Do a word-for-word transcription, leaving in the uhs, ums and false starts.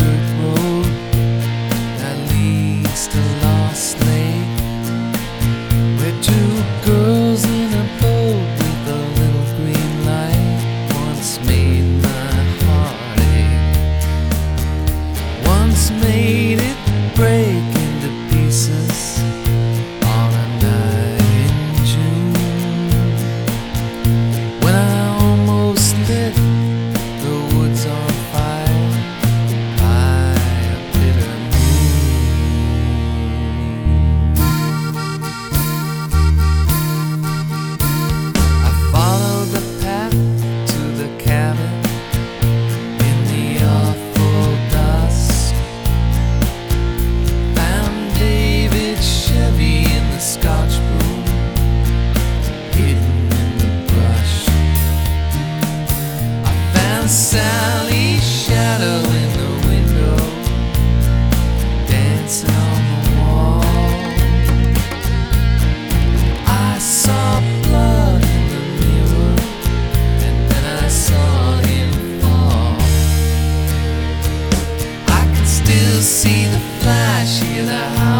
dirt road that leads to Lost Lake, where two girls in a boat with a little green light once made my heart ache, once made it break into pieces on a night in June, when I almost lit the woods on fire by a bitter moon. I followed the path to the cabin in the awful dusk, found David's Chevy in the Scotch broom, hidden in the brush. I found Sally's shadow in the window, dancing on the wall. I saw blood in the mirror, and then I saw him fall. I can still see the flash, hear the